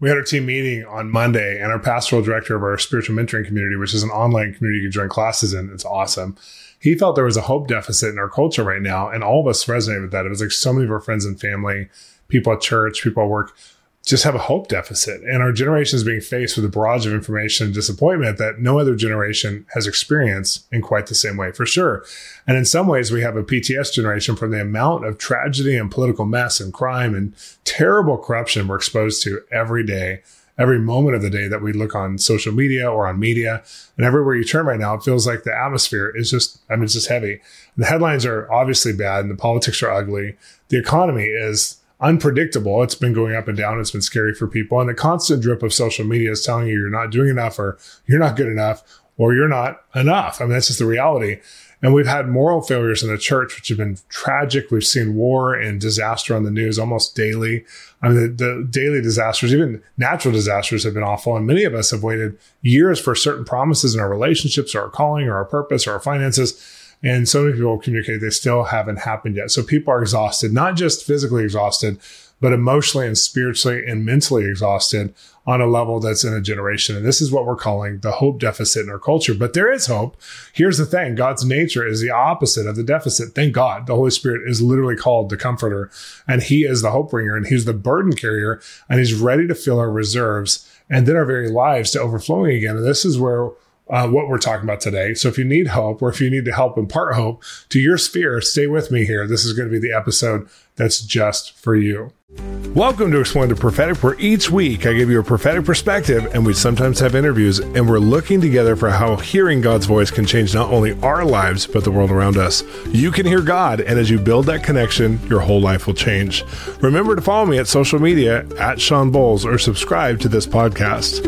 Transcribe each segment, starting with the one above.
We had our team meeting on Monday, and our pastoral director of our spiritual mentoring community, which is an online community you can join classes in, it's awesome. He felt there was a hope deficit in our culture right now, and all of us resonated with that. It was like so many of our friends and family, people at church, people at work, just have a hope deficit. And our generation is being faced with a barrage of information and disappointment that no other generation has experienced in quite the same way, for sure. And in some ways, we have a PTS generation from the amount of tragedy and political mess and crime and terrible corruption we're exposed to every day, every moment of the day that we look on social media or on media. And everywhere you turn right now, it feels like the atmosphere is just heavy. The headlines are obviously bad and the politics are ugly. The economy is unpredictable. It's been going up and down. It's been scary for people. And the constant drip of social media is telling you you're not doing enough, or you're not good enough, or you're not enough. I mean, that's just the reality. And we've had moral failures in the church, which have been tragic. We've seen war and disaster on the news almost daily. I mean, the daily disasters, even natural disasters, have been awful. And many of us have waited years for certain promises in our relationships or our calling or our purpose or our finances. And so many people communicate they still haven't happened yet. So people are exhausted, not just physically exhausted, but emotionally and spiritually and mentally exhausted on a level that's in a generation. And this is what we're calling the hope deficit in our culture. But there is hope. Here's the thing. God's nature is the opposite of the deficit. Thank God. The Holy Spirit is literally called the Comforter, and he is the hope bringer, and he's the burden carrier, and he's ready to fill our reserves and then our very lives to overflowing again. And this is where what we're talking about today. So if you need hope, or if you need to help impart hope to your sphere, stay with me here. This is going to be the episode that's just for you. Welcome to Exploring the Prophetic, where each week I give you a prophetic perspective, and we sometimes have interviews, and we're looking together for how hearing God's voice can change not only our lives, but the world around us. You can hear God, and as you build that connection, your whole life will change. Remember to follow me at social media at Sean Bowles, or subscribe to this podcast.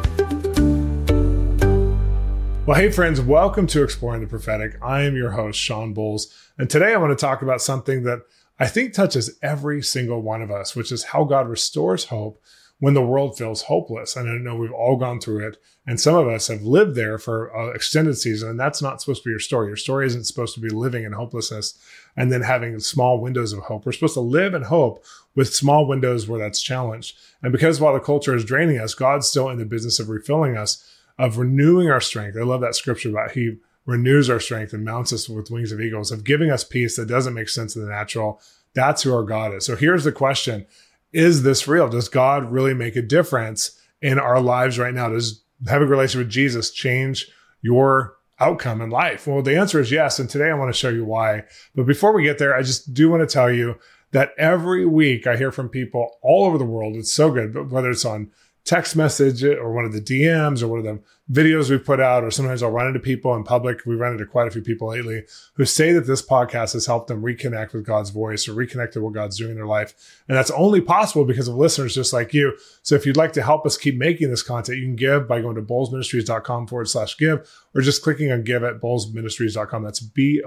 Well, hey friends, welcome to Exploring the Prophetic. I am your host, Sean Bowles, and today I want to talk about something that I think touches every single one of us, which is how God restores hope when the world feels hopeless. And I know we've all gone through it, and some of us have lived there for an extended season, and that's not supposed to be your story. Your story isn't supposed to be living in hopelessness and then having small windows of hope. We're supposed to live in hope with small windows where that's challenged. And because while the culture is draining us, God's still in the business of refilling us, of renewing our strength. I love that scripture about he renews our strength and mounts us with wings of eagles, of giving us peace that doesn't make sense in the natural. That's who our God is. So here's the question. Is this real? Does God really make a difference in our lives right now? Does having a relationship with Jesus change your outcome in life? Well, the answer is yes. And today I want to show you why. But before we get there, I just do want to tell you that every week I hear from people all over the world. It's so good, but whether it's on text message or one of the DMs or one of the videos we put out, or sometimes I'll run into people in public. We run into quite a few people lately who say that this podcast has helped them reconnect with God's voice or reconnect to what God's doing in their life. And that's only possible because of listeners just like you. So if you'd like to help us keep making this content, you can give by going to bowlesministries.com/give, or just clicking on give at bowlesministries.com. That's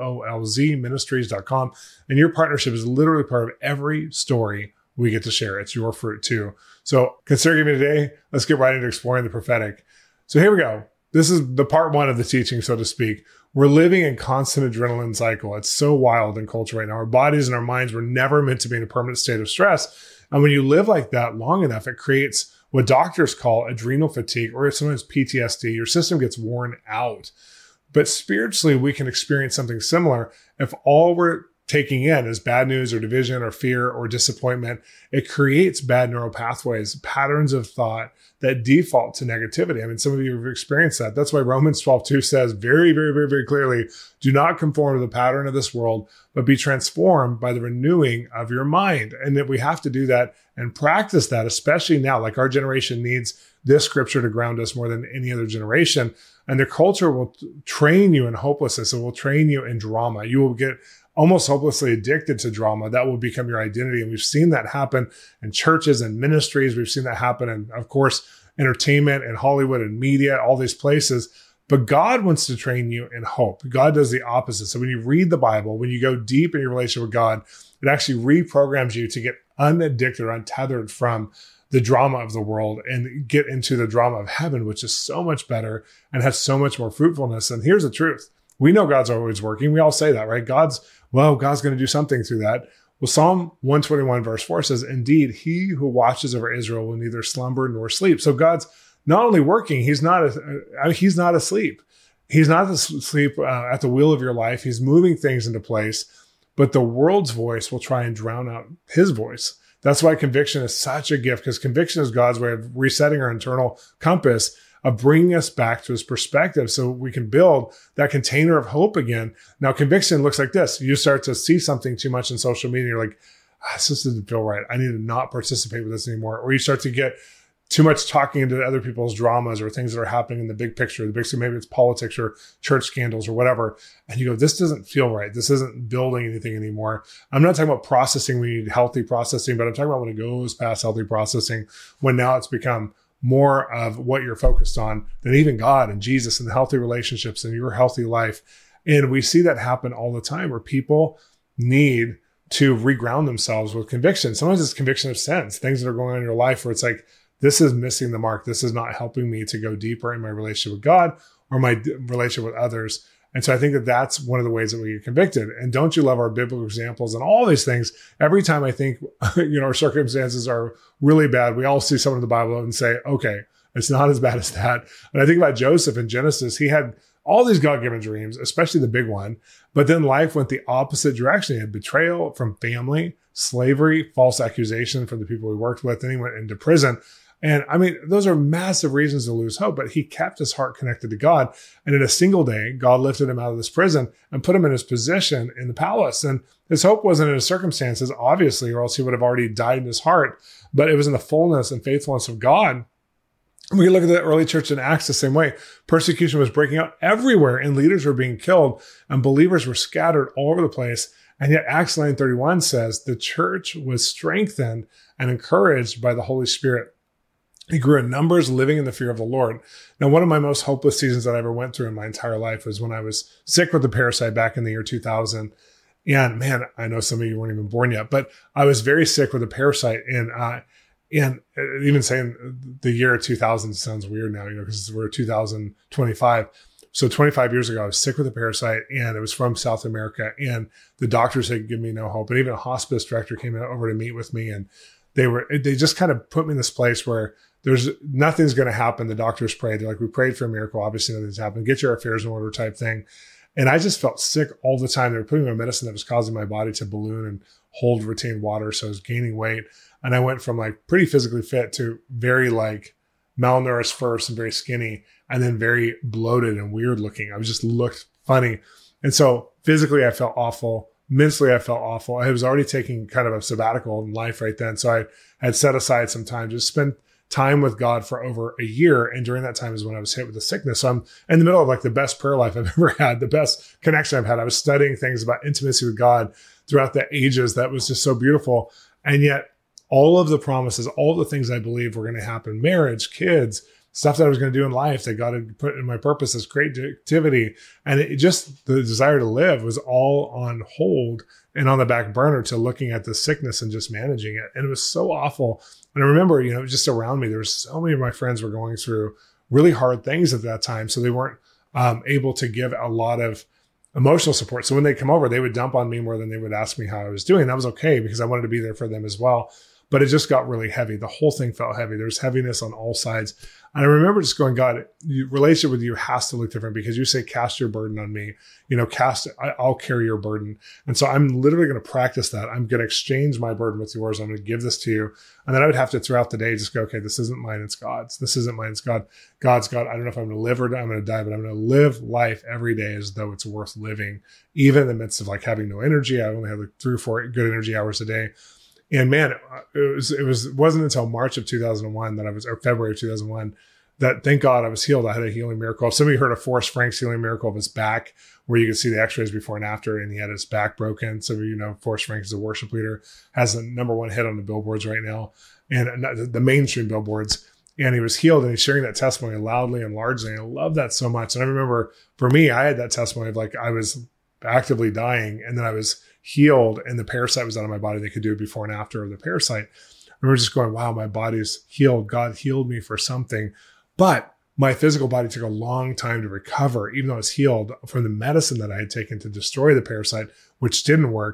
BOLZ ministries.com. And your partnership is literally part of every story we get to share. It's your fruit too. So consider giving today. Let's get right into exploring the prophetic. So here we go. This is the part one of the teaching, so to speak. We're living in constant adrenaline cycle. It's so wild in culture right now. Our bodies and our minds were never meant to be in a permanent state of stress. And when you live like that long enough, it creates what doctors call adrenal fatigue, or sometimes PTSD. Your system gets worn out. But spiritually, we can experience something similar if all we're taking in is bad news or division or fear or disappointment. It creates bad neural pathways, patterns of thought that default to negativity. I mean, some of you have experienced that. That's why Romans 12:2 says very, very, very, very clearly, do not conform to the pattern of this world, but be transformed by the renewing of your mind. And that we have to do that and practice that, especially now. Like, our generation needs this scripture to ground us more than any other generation. And the culture will train you in hopelessness. It will train you in drama. You will get almost hopelessly addicted to drama. That will become your identity. And we've seen that happen in churches and ministries. We've seen that happen in, of course, entertainment and Hollywood and media, all these places. But God wants to train you in hope. God does the opposite. So when you read the Bible, when you go deep in your relationship with God, it actually reprograms you to get unaddicted or untethered from the drama of the world and get into the drama of heaven, which is so much better and has so much more fruitfulness. And here's the truth. We know God's always working. We all say that, right? God's going to do something through that. Well, Psalm 121 verse 4 says, indeed, he who watches over Israel will neither slumber nor sleep. So God's not only working, he's not asleep. He's not asleep at the wheel of your life. He's moving things into place, but the world's voice will try and drown out his voice. That's why conviction is such a gift, because conviction is God's way of resetting our internal compass, of bringing us back to his perspective so we can build that container of hope again. Now, conviction looks like this. You start to see something too much in social media. You're like, this just doesn't feel right. I need to not participate with this anymore. Or you start to get too much talking into other people's dramas or things that are happening in the big picture. Maybe it's politics or church scandals or whatever. And you go, this doesn't feel right. This isn't building anything anymore. I'm not talking about processing. We need healthy processing, but I'm talking about when it goes past healthy processing, when now it's become more of what you're focused on than even God and Jesus and the healthy relationships and your healthy life. And we see that happen all the time where people need to reground themselves with conviction. Sometimes it's conviction of sins, things that are going on in your life where it's like, this is missing the mark. This is not helping me to go deeper in my relationship with God or my relationship with others. And so I think that that's one of the ways that we get convicted. And don't you love our biblical examples and all these things? Every time I think, our circumstances are really bad, we all see someone in the Bible and say, okay, it's not as bad as that. And I think about Joseph in Genesis. He had all these God-given dreams, especially the big one. But then life went the opposite direction. He had betrayal from family, slavery, false accusation from the people he worked with. Then he went into prison. And I mean, those are massive reasons to lose hope, but he kept his heart connected to God. And in a single day, God lifted him out of this prison and put him in his position in the palace. And his hope wasn't in his circumstances, obviously, or else he would have already died in his heart, but it was in the fullness and faithfulness of God. We look at the early church in Acts the same way. Persecution was breaking out everywhere and leaders were being killed and believers were scattered all over the place. And yet Acts 9:31 says the church was strengthened and encouraged by the Holy Spirit. He grew in numbers, living in the fear of the Lord. Now, one of my most hopeless seasons that I ever went through in my entire life was when I was sick with the parasite back in the year 2000. And man, I know some of you weren't even born yet, but I was very sick with a parasite. And even saying the year 2000 sounds weird now, because we're 2025. So 25 years ago, I was sick with a parasite and it was from South America. And the doctors had given me no hope. And even a hospice director came over to meet with me. And they just kind of put me in this place where nothing's going to happen. The doctors prayed. They're like, we prayed for a miracle. Obviously nothing's happened. Get your affairs in order type thing. And I just felt sick all the time. They were putting me on medicine that was causing my body to balloon and hold retained water. So I was gaining weight. And I went from like pretty physically fit to very like malnourished first and very skinny and then very bloated and weird looking. I just looked funny. And so physically I felt awful. Mentally, I felt awful. I was already taking kind of a sabbatical in life right then. So I had set aside some time to spend time with God for over a year. And during that time is when I was hit with the sickness. So I'm in the middle of like the best prayer life I've ever had, the best connection I've had. I was studying things about intimacy with God throughout the ages. That was just so beautiful. And yet all of the promises, all the things I believed were going to happen, marriage, kids, stuff that I was going to do in life that God had put in my purpose as creativity. And it just, the desire to live was all on hold and on the back burner to looking at the sickness and just managing it. And it was so awful. And I remember, just around me, there was so many of my friends were going through really hard things at that time. So they weren't able to give a lot of emotional support. So when they come over, they would dump on me more than they would ask me how I was doing. That was okay because I wanted to be there for them as well. But it just got really heavy. The whole thing felt heavy. There was heaviness on all sides. And I remember just going, God, relationship with you has to look different because you say, cast your burden on me. I'll carry your burden. And so I'm literally going to practice that. I'm going to exchange my burden with yours. I'm going to give this to you. And then I would have to, throughout the day, just go, okay, this isn't mine, it's God's. This isn't mine, it's God. God's God. I don't know if I'm going to live or I'm going to die, but I'm going to live life every day as though it's worth living, even in the midst of like having no energy. I only have like 3 or 4 good energy hours a day. And man, it wasn't until March of 2001 or February of 2001 that, thank God, I was healed. I had a healing miracle. If somebody heard of Forrest Frank's healing miracle of his back, where you could see the x-rays before and after, and he had his back broken. So, Forrest Frank is a worship leader, has the #1 hit on the billboards right now, and the mainstream billboards. And he was healed, and he's sharing that testimony loudly and largely. And I love that so much. And I remember for me, I had that testimony of like, I was actively dying and then I was healed and the parasite was out of my body. They could do it before and after of the parasite. I remember just going, wow, my body's healed. God healed me for something. But my physical body took a long time to recover, even though I was healed from the medicine that I had taken to destroy the parasite, which didn't work.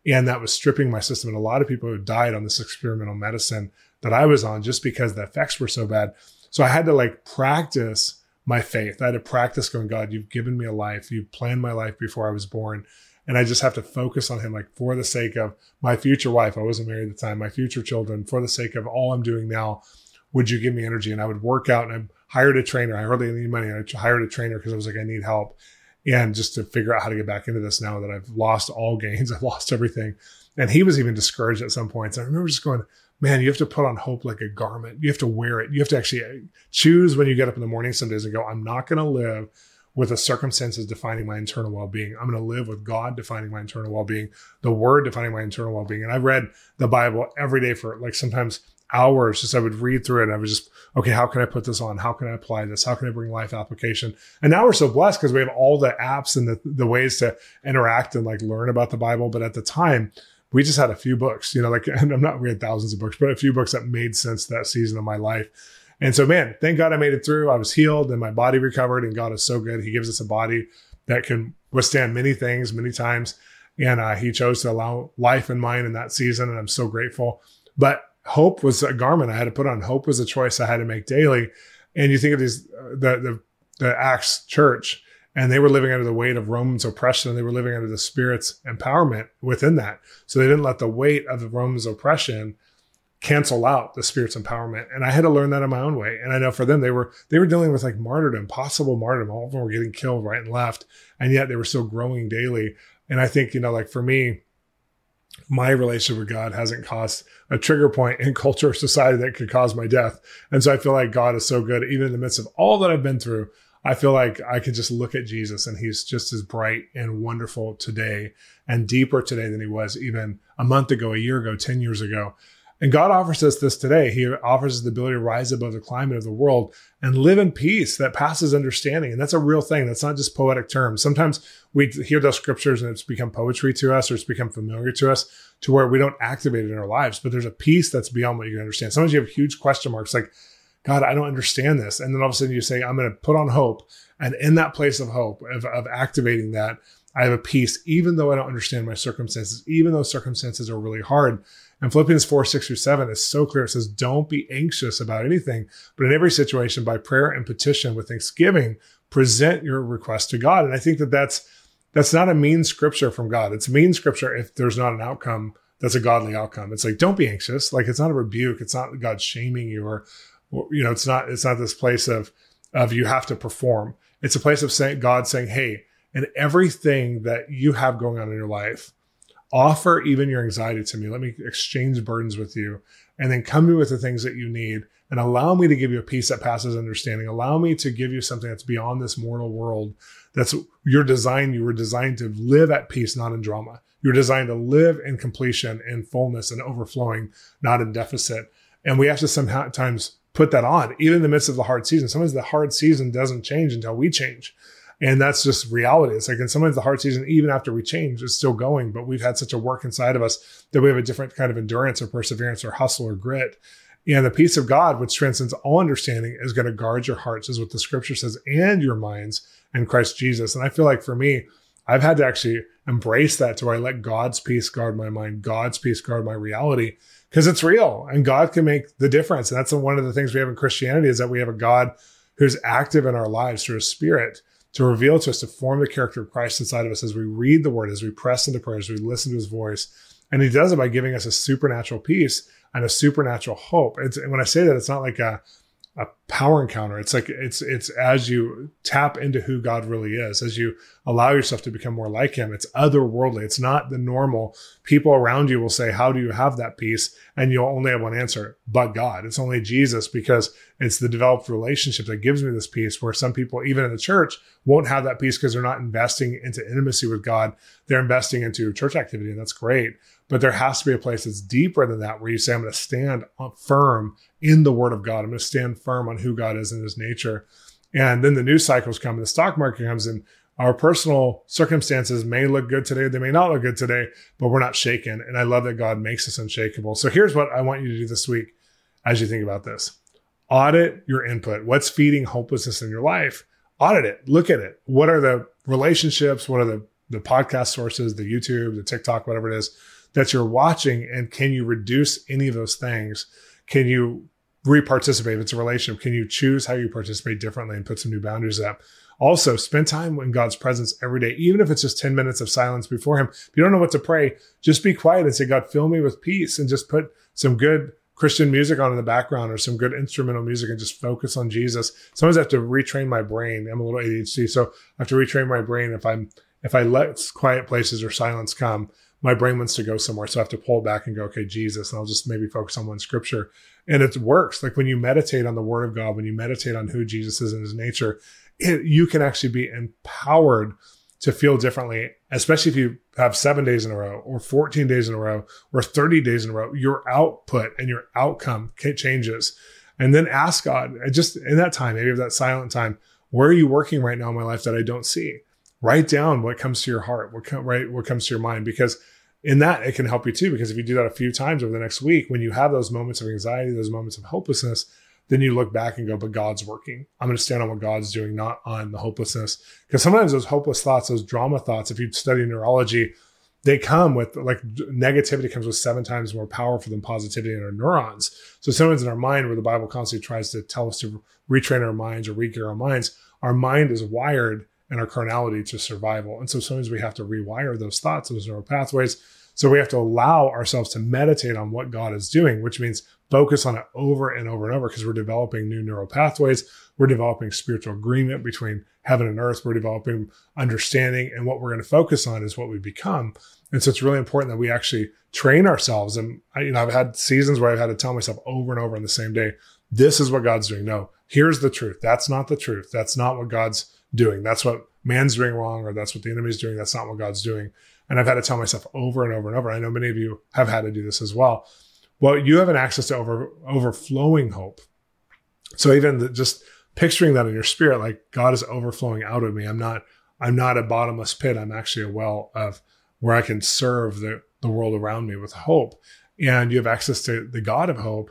And that was stripping my system. And a lot of people who died on this experimental medicine that I was on just because the effects were so bad. So I had to like practice my faith. I had to practice going, God, you've given me a life. You've planned my life before I was born. And I just have to focus on him, like for the sake of my future wife. I wasn't married at the time, my future children, for the sake of all I'm doing now. Would you give me energy? And I would work out, and I hired a trainer. I hardly need money. I hired a trainer because I was like, I need help. And just to figure out how to get back into this now that I've lost all gains, I've lost everything. And he was even discouraged at some points. I remember just going, man, you have to put on hope like a garment. You have to wear it. You have to actually choose when you get up in the morning some days and go, I'm not going to live with the circumstances defining my internal well-being. I'm going to live with God defining my internal well-being, the word defining my internal well-being. And I read the Bible every day for like sometimes hours. Just I would read through it and I was just, okay, how can I put this on? How can I apply this? How can I bring life application? And now we're so blessed because we have all the apps and the ways to interact and like learn about the Bible. But at the time, we just had a few books, like, and we had thousands of books, but a few books that made sense that season of my life. And so, man, thank God I made it through. I was healed and my body recovered, and God is so good. He gives us a body that can withstand many things, many times. And he chose to allow life in mine in that season. And I'm so grateful. But hope was a garment I had to put on. Hope was a choice I had to make daily. And you think of these, the Acts church, and they were living under the weight of Romans oppression. And they were living under the Spirit's empowerment within that. So they didn't let the weight of the Romans oppression cancel out the Spirit's empowerment. And I had to learn that in my own way. And I know for them, they were dealing with like martyrdom, possible martyrdom. All of them were getting killed right and left. And yet they were still growing daily. And I think, like for me, my relationship with God hasn't caused a trigger point in culture or society that could cause my death. And so I feel like God is so good. Even in the midst of all that I've been through, I feel like I could just look at Jesus and he's just as bright and wonderful today and deeper today than he was even a month ago, a year ago, 10 years ago. And God offers us this today. He offers us the ability to rise above the climate of the world and live in peace that passes understanding. And that's a real thing. That's not just poetic terms. Sometimes we hear those scriptures and it's become poetry to us, or it's become familiar to us to where we don't activate it in our lives. But there's a peace that's beyond what you can understand. Sometimes you have huge question marks like, God, I don't understand this. And then all of a sudden you say, I'm going to put on hope. And in that place of hope, of activating that, I have a peace, even though I don't understand my circumstances, even though circumstances are really hard. And Philippians 4:6-7 is so clear. It says, don't be anxious about anything, but in every situation, by prayer and petition with thanksgiving, present your request to God. And I think that's not a mean scripture from God. It's mean scripture if there's not an outcome that's a godly outcome. It's like, don't be anxious. Like, it's not a rebuke. It's not God shaming you or it's not this place of you have to perform. It's a place of God saying, hey, in everything that you have going on in your life, offer even your anxiety to me. Let me exchange burdens with you, and then come to me with the things that you need, and allow me to give you a peace that passes understanding. Allow me to give you something that's beyond this mortal world. You were designed to live at peace, not in drama. You're designed to live in completion, in fullness, and overflowing, not in deficit. And we have to sometimes put that on, even in the midst of the hard season. Sometimes the hard season doesn't change until we change. And that's just reality. It's like, and sometimes the hard season, even after we change, is still going, but we've had such a work inside of us that we have a different kind of endurance or perseverance or hustle or grit. And the peace of God, which transcends all understanding, is going to guard your hearts, is what the scripture says, and your minds in Christ Jesus. And I feel like for me, I've had to actually embrace that to where I let God's peace guard my mind, God's peace guard my reality, because it's real and God can make the difference. And that's one of the things we have in Christianity, is that we have a God who's active in our lives through his Spirit to reveal to us, to form the character of Christ inside of us as we read the word, as we press into prayer, as we listen to his voice. And he does it by giving us a supernatural peace and a supernatural hope. And when I say that, it's not like a power encounter. It's like, it's as you tap into who God really is, as you allow yourself to become more like him, it's otherworldly. It's not the normal. People around you will say, how do you have that peace? And you'll only have one answer, but God. It's only Jesus, because it's the developed relationship that gives me this peace, where some people, even in the church, won't have that peace because they're not investing into intimacy with God. They're investing into church activity, and that's great. But there has to be a place that's deeper than that, where you say, I'm going to stand firm in the word of God. I'm going to stand firm on who God is in his nature. And then the news cycles come, and the stock market comes, and our personal circumstances may look good today. They may not look good today, but we're not shaken. And I love that God makes us unshakable. So here's what I want you to do this week as you think about this. Audit your input. What's feeding hopelessness in your life? Audit it. Look at it. What are the relationships? What are the podcast sources, the YouTube, the TikTok, whatever it is, that you're watching, and can you reduce any of those things? Can you re-participate? If it's a relationship, can you choose how you participate differently and put some new boundaries up? Also, spend time in God's presence every day, even if it's just 10 minutes of silence before him. If you don't know what to pray, just be quiet and say, God, fill me with peace, and just put some good Christian music on in the background or some good instrumental music and just focus on Jesus. Sometimes I have to retrain my brain. I'm a little ADHD, so I have to retrain my brain. If I let quiet places or silence come, my brain wants to go somewhere. So I have to pull it back and go, okay, Jesus, and I'll just maybe focus on one scripture. And it works. Like when you meditate on the word of God, when you meditate on who Jesus is in his nature, you can actually be empowered to feel differently, especially if you have 7 days in a row or 14 days in a row or 30 days in a row. Your output and your outcome changes. And then ask God, just in that time, maybe that silent time, where are you working right now in my life that I don't see? Write down what comes to your heart, what comes to your mind, because in that, it can help you too. Because if you do that a few times over the next week, when you have those moments of anxiety, those moments of hopelessness, then you look back and go, but God's working. I'm going to stand on what God's doing, not on the hopelessness. Because sometimes those hopeless thoughts, those drama thoughts, if you study neurology, they come with, like, negativity comes with 7 times more powerful than positivity in our neurons. So sometimes in our mind, where the Bible constantly tries to tell us to retrain our minds or re-gear our minds, our mind is wired in our carnality to survival. And so sometimes we have to rewire those thoughts, those neural pathways. So we have to allow ourselves to meditate on what God is doing, which means focus on it over and over and over, because we're developing new neural pathways. We're developing spiritual agreement between heaven and earth. We're developing understanding, and what we're going to focus on is what we become. And so it's really important that we actually train ourselves. And I've had seasons where I've had to tell myself over and over on the same day, this is what God's doing. No, here's the truth. That's not the truth. That's not what God's doing. That's what man's doing wrong, or that's what the enemy's doing. That's not what God's doing. And I've had to tell myself over and over and over. I know many of you have had to do this as well. Well, you have an access to overflowing hope. So even just picturing that in your spirit, like God is overflowing out of me. I'm not a bottomless pit. I'm actually a well of where I can serve the world around me with hope. And you have access to the God of hope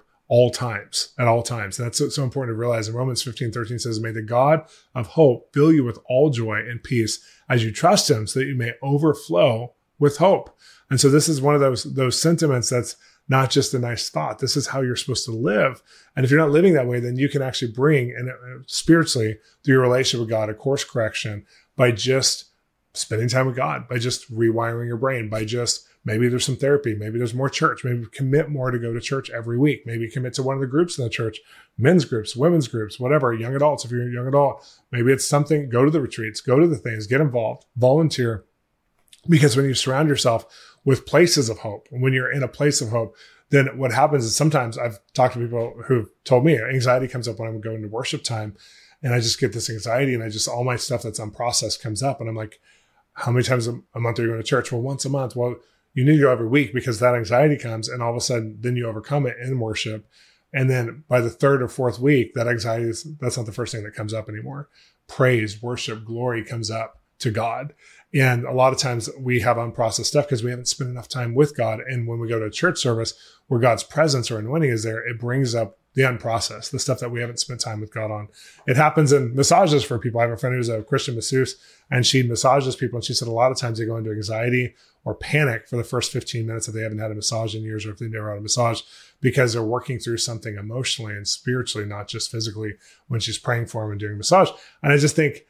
at all times. And that's so important to realize. In Romans 15:13 says, may the God of hope fill you with all joy and peace as you trust him, so that you may overflow with hope. And so this is one of those sentiments that's not just a nice thought. This is how you're supposed to live. And if you're not living that way, then you can actually bring, and spiritually, through your relationship with God, a course correction by just spending time with God, by just rewiring your brain, by just, maybe there's some therapy, maybe there's more church, maybe commit more to go to church every week, maybe commit to one of the groups in the church, men's groups, women's groups, whatever, young adults, if you're a young adult, maybe it's something, go to the retreats, go to the things, get involved, volunteer. Because when you surround yourself with places of hope, and when you're in a place of hope, then what happens is, sometimes I've talked to people who've told me anxiety comes up when I'm going to worship time, and I just get this anxiety, and all my stuff that's unprocessed comes up. And I'm like, how many times a month are you going to church? Well, once a month. Well, you need to go every week, because that anxiety comes, and all of a sudden then you overcome it in worship. And then by the 3rd or 4th week, that anxiety that's not the first thing that comes up anymore. Praise, worship, glory comes up to God. And a lot of times we have unprocessed stuff because we haven't spent enough time with God. And when we go to a church service where God's presence or anointing is there, it brings up the unprocessed, the stuff that we haven't spent time with God on. It happens in massages for people. I have a friend who's a Christian masseuse, and she massages people. And she said a lot of times they go into anxiety or panic for the first 15 minutes if they haven't had a massage in years, or if they've never had a massage, because they're working through something emotionally and spiritually, not just physically, when she's praying for them and doing massage. And I just think,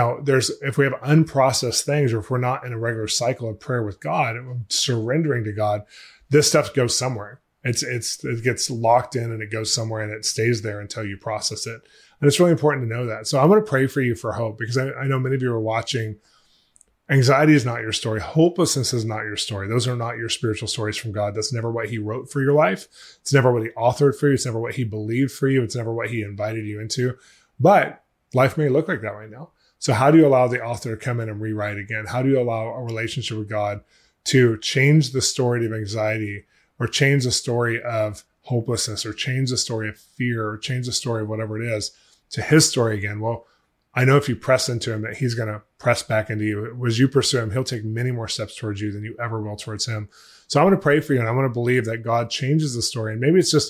if we have unprocessed things, or if we're not in a regular cycle of prayer with God, surrendering to God, this stuff goes somewhere. It gets locked in, and it goes somewhere, and it stays there until you process it. And it's really important to know that. So I'm going to pray for you for hope, because I know many of you are watching. Anxiety is not your story. Hopelessness is not your story. Those are not your spiritual stories from God. That's never what he wrote for your life. It's never what he authored for you. It's never what he believed for you. It's never what he invited you into. But life may look like that right now. So how do you allow the author to come in and rewrite again? How do you allow a relationship with God to change the story of anxiety, or change the story of hopelessness, or change the story of fear, or change the story of whatever it is to his story again? Well, I know if you press into him, that he's going to press back into you. As you pursue him, he'll take many more steps towards you than you ever will towards him. So I want to pray for you, and I want to believe that God changes the story. And maybe it's just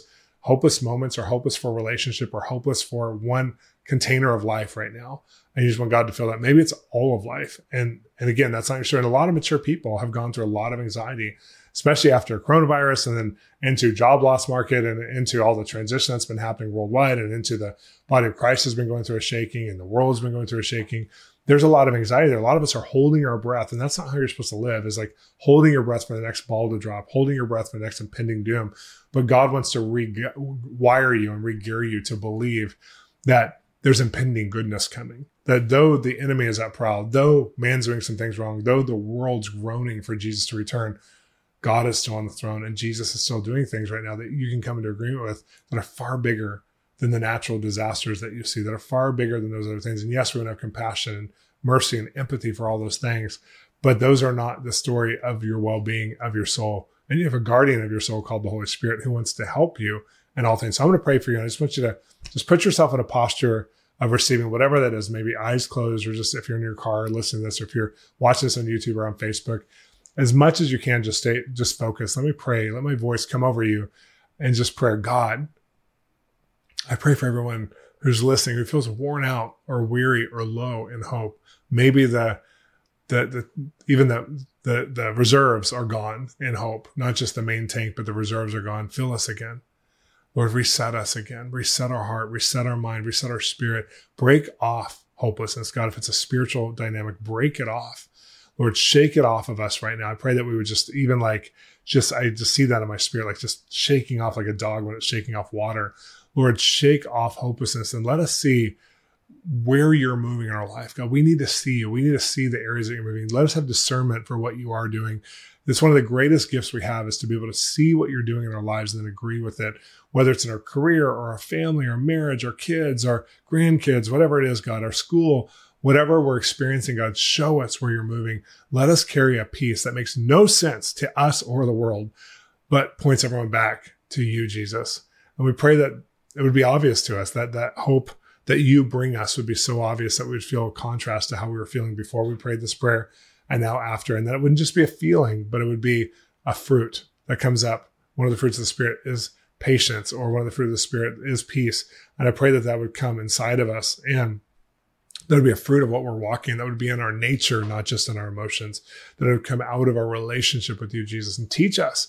hopeless moments or hopeless for a relationship or hopeless for one container of life right now. And you just want God to fill that. Maybe it's all of life. And again, that's not sure. And a lot of mature people have gone through a lot of anxiety, especially after coronavirus and then into job loss market and into all the transition that's been happening worldwide and into the body of Christ has been going through a shaking and the world has been going through a shaking. There's a lot of anxiety there. A lot of us are holding our breath, and that's not how you're supposed to live. It's like holding your breath for the next ball to drop, holding your breath for the next impending doom. But God wants to rewire you and re-gear you to believe that there's impending goodness coming. That though the enemy is at prowl, though man's doing some things wrong, though the world's groaning for Jesus to return, God is still on the throne, and Jesus is still doing things right now that you can come into agreement with that are far bigger than the natural disasters that you see, that are far bigger than those other things. And yes, we want to have compassion and mercy and empathy for all those things, but those are not the story of your well-being, of your soul. And you have a guardian of your soul called the Holy Spirit who wants to help you in all things. So I'm going to pray for you. I just want you to just put yourself in a posture of receiving whatever that is, maybe eyes closed, or just if you're in your car listening to this, or if you're watching this on YouTube or on Facebook, as much as you can, just focus. Let me pray. Let my voice come over you and just pray. God, I pray for everyone who's listening, who feels worn out or weary or low in hope. Maybe the reserves are gone in hope, not just the main tank, but the reserves are gone. Fill us again. Lord, reset us again. Reset our heart, reset our mind, reset our spirit. Break off hopelessness. God, if it's a spiritual dynamic, break it off. Lord, shake it off of us right now. I pray that we would I just see that in my spirit, like just shaking off like a dog when it's shaking off water. Lord, shake off hopelessness and let us see where you're moving in our life. God, we need to see you. We need to see the areas that you're moving. Let us have discernment for what you are doing. It's one of the greatest gifts we have is to be able to see what you're doing in our lives and then agree with it, whether it's in our career or our family or marriage, our kids, our grandkids, whatever it is, God, our school, whatever we're experiencing, God, show us where you're moving. Let us carry a peace that makes no sense to us or the world, but points everyone back to you, Jesus. And we pray that it would be obvious to us that hope that you bring us would be so obvious that we'd feel a contrast to how we were feeling before we prayed this prayer and now after. And that it wouldn't just be a feeling, but it would be a fruit that comes up. One of the fruits of the Spirit is patience, or one of the fruit of the Spirit is peace. And I pray that that would come inside of us, and that would be a fruit of what we're walking. That would be in our nature, not just in our emotions. That it would come out of our relationship with you, Jesus, and teach us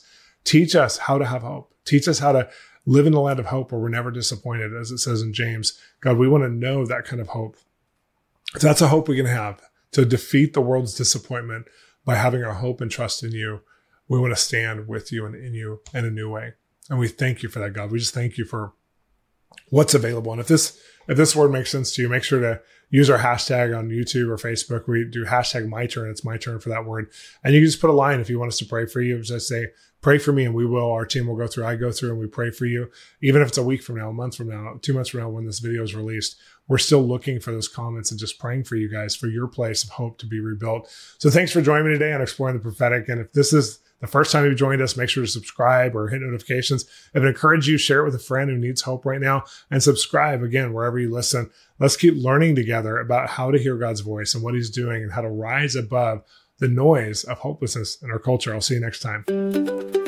how to have hope. Teach us how to live in the land of hope where we're never disappointed, as it says in James. God, we want to know that kind of hope. That's a hope we can have to defeat the world's disappointment by having our hope and trust in you. We want to stand with you and in you in a new way. And we thank you for that, God. We just thank you for what's available. And if this word makes sense to you, make sure to use our hashtag on YouTube or Facebook. We do hashtag my turn. It's my turn for that word. And you can just put a line if you want us to pray for you. Just say, pray for me, and we will. Our team will go through. I go through and we pray for you. Even if it's a week from now, a month from now, 2 months from now, when this video is released, we're still looking for those comments and just praying for you guys, for your place of hope to be rebuilt. So thanks for joining me today on Exploring the Prophetic. And if this is the first time you've joined us, make sure to subscribe or hit notifications. If it encourages you, share it with a friend who needs hope right now, and subscribe again wherever you listen. Let's keep learning together about how to hear God's voice and what he's doing and how to rise above the noise of hopelessness in our culture. I'll see you next time.